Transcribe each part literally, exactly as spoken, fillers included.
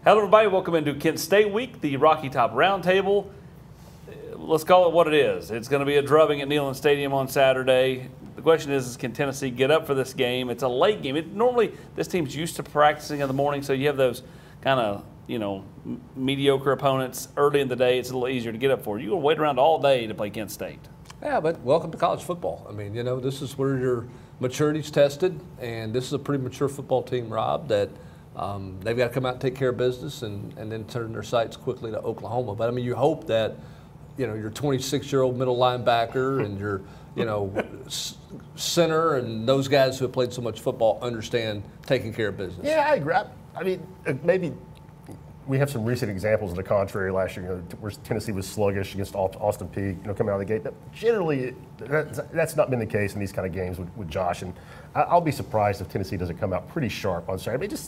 Hello, everybody. Welcome into Kent State Week, the Rocky Top Roundtable. Let's call it what it is. It's going to be a drubbing at Neyland Stadium on Saturday. The question is, is can Tennessee get up for this game? It's a late game. It, normally, this team's used to practicing in the morning, so you have those kind of, you know, m- mediocre opponents early in the day. It's a little easier to get up for. You're going to wait around all day to play Kent State. Yeah, but welcome to college football. I mean, you know, this is where your maturity's tested, and this is a pretty mature football team, Rob, that um, they've got to come out and take care of business and, and then turn their sights quickly to Oklahoma. But, I mean, you hope that, you know, your twenty-six-year-old middle linebacker and your, you know, s- center and those guys who have played so much football understand taking care of business. Yeah, I agree. I, I mean, uh, maybe we have some recent examples of the contrary last year, you know, where Tennessee was sluggish against Austin Peay, you know, coming out of the gate. But generally, that's, that's not been the case in these kind of games with, with Josh. And I, I'll be surprised if Tennessee doesn't come out pretty sharp on Saturday. I mean, just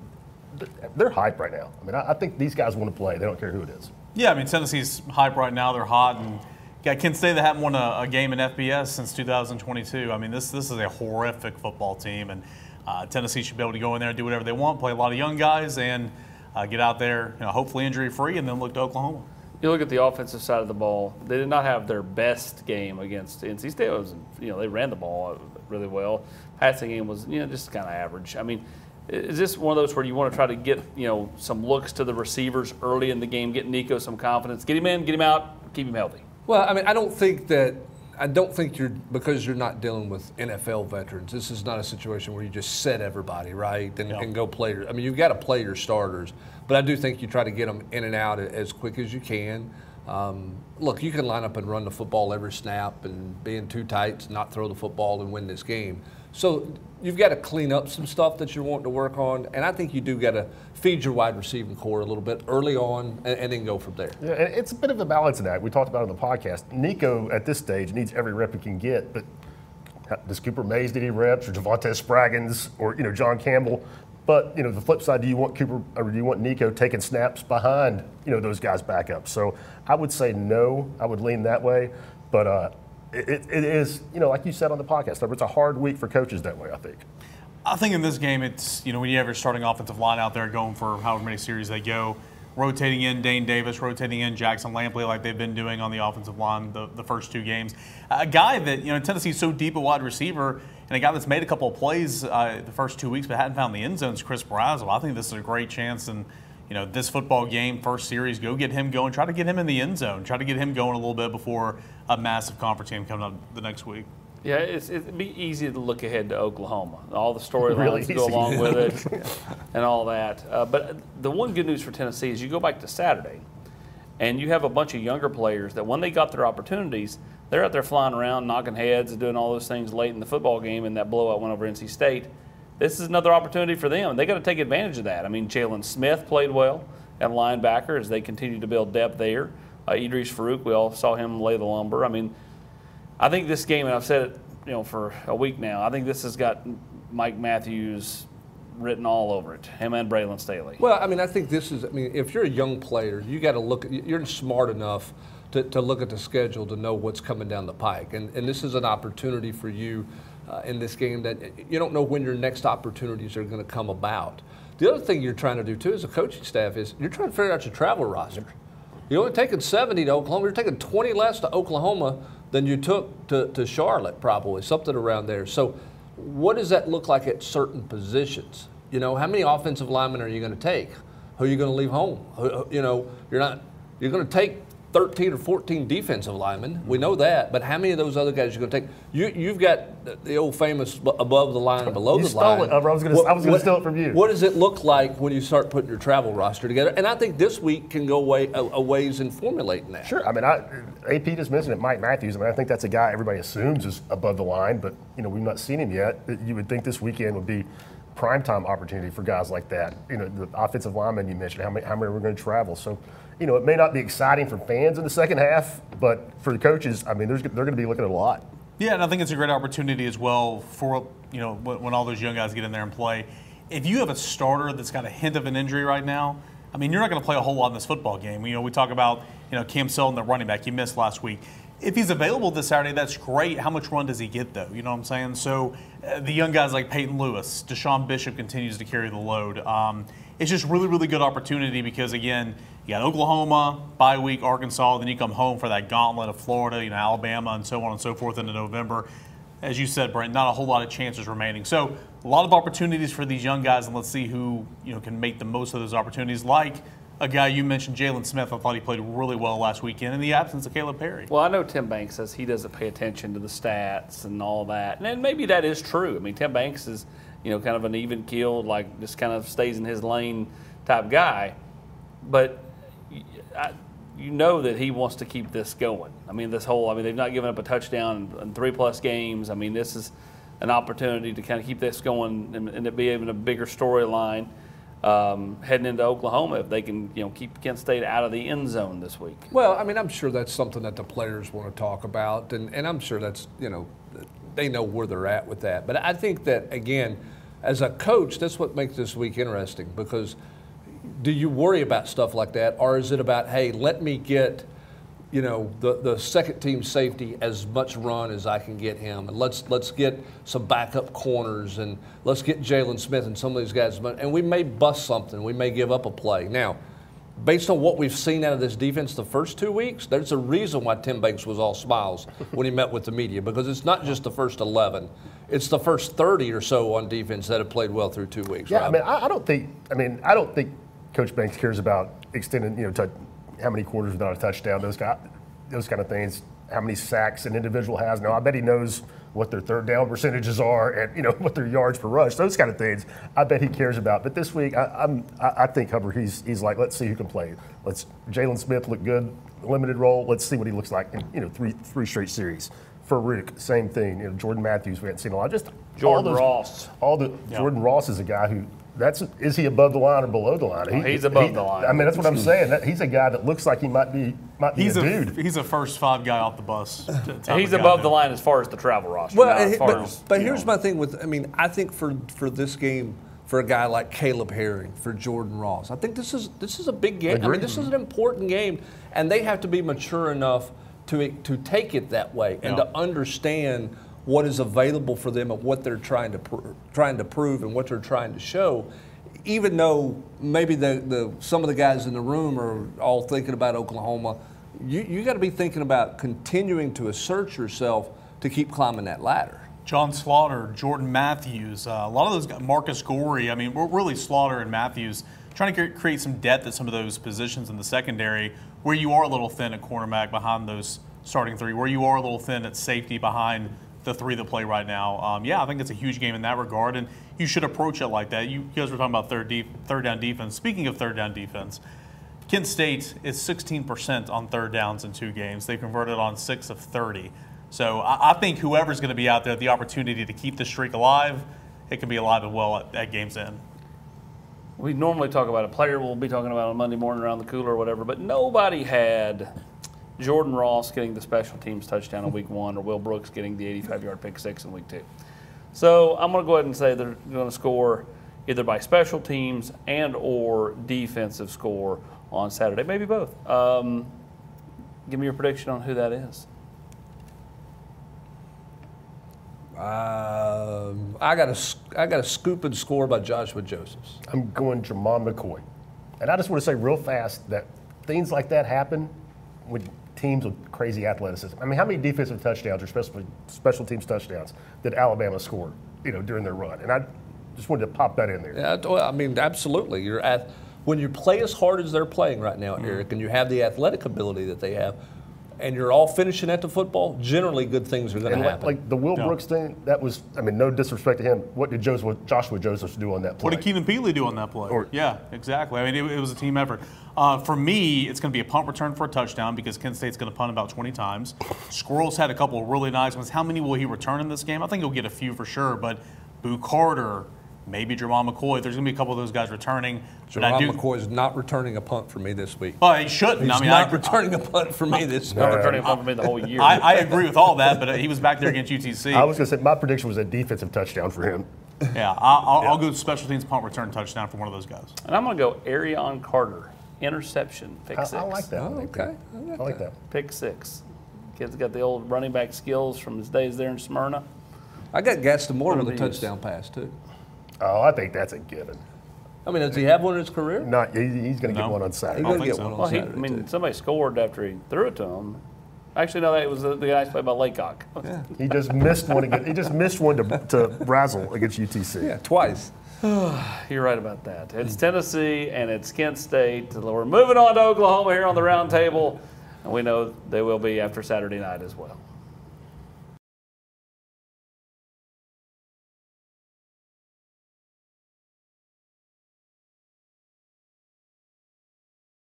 they're hyped right now. I mean, I, I think these guys want to play. They don't care who it is. Yeah, I mean, Tennessee's hype right now. They're hot. And got Kent State that haven't won a, a game in F B S since two thousand twenty-two. I mean, this this is a horrific football team. And uh, Tennessee should be able to go in there and do whatever they want, play a lot of young guys, and uh, get out there, you know, hopefully injury-free, and then look to Oklahoma. You look at the offensive side of the ball, they did not have their best game against N C State. It was, you know, they ran the ball really well. Passing game was, you know, just kind of average. I mean, is this one of those where you want to try to get, you know, some looks to the receivers early in the game, get Nico some confidence, get him in, get him out, keep him healthy? Well, I mean, I don't think that I don't think you're because you're not dealing with N F L veterans. This is not a situation where you just set everybody right and, Yeah. and go play. Your, I mean, you've got to play your starters, but I do think you try to get them in and out as quick as you can. Um, look, you can line up and run the football every snap and be in two tights, not throw the football and win this game. So you've got to clean up some stuff that you're wanting to work on, and I think you do got to feed your wide receiving core a little bit early on and, and then go from there. Yeah, and it's a bit of a balance in that. We talked about it on the podcast. Nico, at this stage, needs every rep he can get, but does Cooper Mays need any reps, or Javonte Spraggins, or, you know, John Campbell? But, you know, the flip side, do you want Cooper, or do you want Nico taking snaps behind, you know, those guys back up? So I would say no. I would lean that way. But uh, it, it is, you know, like you said on the podcast, it's a hard week for coaches that way, I think. I think in this game, it's, you know, when you have your starting offensive line out there going for however many series they go, rotating in Dane Davis, rotating in Jackson Lampley like they've been doing on the offensive line the, the first two games. A guy that, you know, Tennessee's so deep at wide receiver, and a guy that's made a couple of plays uh, the first two weeks but hadn't found the end zone is Chris Brazzell. I think this is a great chance, and, you know, this football game, first series, go get him going. Try to get him in the end zone. Try to get him going a little bit before a massive conference game coming up the next week. Yeah, it's, it'd be easy to look ahead to Oklahoma. All the storylines Really go easy. along with it and all that. Uh, but the one good news for Tennessee is you go back to Saturday, and you have a bunch of younger players that when they got their opportunities, they're out there flying around, knocking heads and doing all those things late in the football game, and that blowout went over N C State. This is another opportunity for them, and they got to take advantage of that. I mean, Jalen Smith played well at linebacker as they continue to build depth there. Uh, Idris Farouk, we all saw him lay the lumber. I mean, I think this game, and I've said it, you know, for a week now, I think this has got Mike Matthews written all over it, him and Braylon Staley. Well, I mean, I think this is, I mean, if you're a young player, you got to look, you're smart enough to, to look at the schedule to know what's coming down the pike. And, and this is an opportunity for you uh, in this game that you don't know when your next opportunities are going to come about. The other thing you're trying to do, too, as a coaching staff is you're trying to figure out your travel roster. You're only taking seventy to Oklahoma. You're taking twenty less to Oklahoma than you took to, to Charlotte, probably, something around there. So what does that look like at certain positions? You know, how many offensive linemen are you going to take? Who are you going to leave home? Who, you know, you're not – you're going to take thirteen or fourteen defensive linemen. We know that. But how many of those other guys are you going to take? You, you've got the old famous above the line and below You the stole line. it. I was going to steal it from you. What does it look like when you start putting your travel roster together? And I think this week can go way, a, a ways in formulating that. Sure. I mean, I, A P just mentioned it, Mike Matthews. I mean, I think that's a guy everybody assumes is above the line, but, you know, we've not seen him yet. You would think this weekend would be primetime opportunity for guys like that. You know, the offensive linemen you mentioned, how many, how many are going to travel. So, you know, it may not be exciting for fans in the second half, but for the coaches, I mean, there's, they're going to be looking at a lot. Yeah, and I think it's a great opportunity as well for, you know, when, when all those young guys get in there and play. If you have a starter that's got a hint of an injury right now, I mean, you're not going to play a whole lot in this football game. You know, we talk about, you know, Cam Selton, the running back, he missed last week. If he's available this Saturday, that's great. How much run does he get, though? You know what I'm saying? So uh, the young guys like Peyton Lewis, Deshaun Bishop continues to carry the load. Um, it's just really, really good opportunity because, again, you got Oklahoma, bye week, Arkansas, then you come home for that gauntlet of Florida, you know, Alabama, and so on and so forth into November. As you said, Brent, not a whole lot of chances remaining. So a lot of opportunities for these young guys, and let's see who, you know, can make the most of those opportunities. Like a guy you mentioned, Jalen Smith. I thought he played really well last weekend in the absence of Caleb Perry. Well, I know Tim Banks says he doesn't pay attention to the stats and all that, and maybe that is true. I mean, Tim Banks is, you know, kind of an even keeled, like just kind of stays in his lane type guy, but I, you know that he wants to keep this going. I mean, this whole, I mean, they've not given up a touchdown in, in three plus games. I mean, this is an opportunity to kind of keep this going and, and it be even a bigger storyline um, heading into Oklahoma if they can, you know, keep Kent State out of the end zone this week. Well, I mean, I'm sure that's something that the players want to talk about, and, and I'm sure that's, you know, they know where they're at with that. But I think that, again, as a coach, that's what makes this week interesting, because do you worry about stuff like that, or is it about, hey, let me get, you know, the, the second team safety as much run as I can get him, and let's let's get some backup corners, and let's get Jalen Smith and some of these guys, and we may bust something, we may give up a play. Now, based on what we've seen out of this defense the first two weeks, there's a reason why Tim Banks was all smiles when he met with the media, because it's not just the first eleven. It's the first thirty or so on defense that have played well through two weeks. Yeah, right? I mean, I, I don't think. I mean, I don't think Coach Banks cares about extending, you know, to how many quarters without a touchdown, those kind, those kind of things. How many sacks an individual has. Now, I bet he knows what their third down percentages are, and you know what their yards per rush. Those kind of things, I bet he cares about. But this week, I, I'm, I, I think Hubbard, he's, he's like, let's see who can play. Let's Jalen Smith look good, limited role. Let's see what he looks like in, you know, three three straight series. Farouk, same thing. You know, Jordan Matthews, we haven't seen a lot. Just Jordan all those, Ross. All the Yeah. Jordan Ross is a guy who. That's is he above the line or below the line? Oh, he's above he- the line. I mean, that's what I'm saying. That, he's a guy that looks like he might be might be He's a, a, dude. he's a first five guy off the bus. type He's of guy above now. the line as far as the travel roster. Well, not and as he- far but, as, but you here's know. my thing with, I mean, I think for for this game, for a guy like Caleb Herring, for Jordan Ross, I think this is this is a big game. I mean, Agreed. this is an important game, and they have to be mature enough to to take it that way and Yeah. to understand what is available for them and what they're trying to pr- trying to prove and what they're trying to show. Even though maybe the, the some of the guys in the room are all thinking about Oklahoma, you you got to be thinking about continuing to assert yourself to keep climbing that ladder. John Slaughter, Jordan Matthews, uh, a lot of those guys, Marcus Gorey. I mean, we're really Slaughter and Matthews trying to cre- create some depth at some of those positions in the secondary where you are a little thin at cornerback behind those starting three, where you are a little thin at safety behind the three that play right now. Um, yeah, I think it's a huge game in that regard, and you should approach it like that. You, you guys were talking about third deep, third down defense. Speaking of third down defense, Kent State is sixteen percent on third downs in two games. They converted on six of thirty. So I, I think whoever's going to be out there, the opportunity to keep the streak alive, it can be alive and well at, at game's end. We normally talk about a player we'll be talking about on Monday morning around the cooler or whatever, but nobody had Jordan Ross getting the special teams touchdown in week one or Will Brooks getting the eighty-five-yard pick six in week two. So I'm going to go ahead and say they're going to score either by special teams and or defensive score on Saturday, maybe both. Um, give me your prediction on who that is. Um, I got a, I got a scoop and score by Joshua Josephs. I'm going Jermon McCoy. And I just want to say real fast that things like that happen with teams with crazy athleticism. I mean, how many defensive touchdowns or special, special teams touchdowns did Alabama score, you know, during their run? And I just wanted to pop that in there. Yeah, well, I mean, absolutely. You're at when you play as hard as they're playing right now, Eric, and you have the athletic ability that they have, and you're all finishing at the football. Generally, good things are going to And like, happen. like the Will Yeah. Brooks thing, that was, I mean, no disrespect to him. What did Joshua, Joshua Josephs do on that play? What did Keenan Peely do on that play? Or- yeah, exactly. I mean, it, it was a team effort. Uh, for me, it's going to be a punt return for a touchdown because Kent State's going to punt about twenty times. Squirrels had a couple of really nice ones. How many will he return in this game? I think he'll get a few for sure, but Boo Carter, maybe Jermon McCoy, there's going to be a couple of those guys returning. But I Jerron do- McCoy is not returning a punt for me this week. Well, he shouldn't. He's I mean, not I, returning a punt for me this week. Not returning a punt for me the whole year. I, I agree with all that, but uh, he was back there against U T C. I was going to say, my prediction was a defensive touchdown for him. Yeah, I, I'll, I'll go special teams punt return touchdown for one of those guys. and I'm going to go Arion Carter, interception, pick I, six. I like that. Oh, one. okay. I like that. Pick six. Kid's got the old running back skills from his days there in Smyrna. I got Gaston Moore with a One of these. touchdown pass, too. Oh, I think that's a given. I mean, does he have one in his career? Not, he, he's going to No. get one on He's Saturday. going to think get so. one on Well, he, I Saturday, mean, too. somebody scored after he threw it to him. Actually, no, that was the, the guy played by Laycock. He just missed one against, he just missed one to, to Razzle against U T C. Yeah, twice. You're right about that. It's Tennessee and it's Kent State. We're moving on to Oklahoma here on the round table, and we know they will be after Saturday night as well.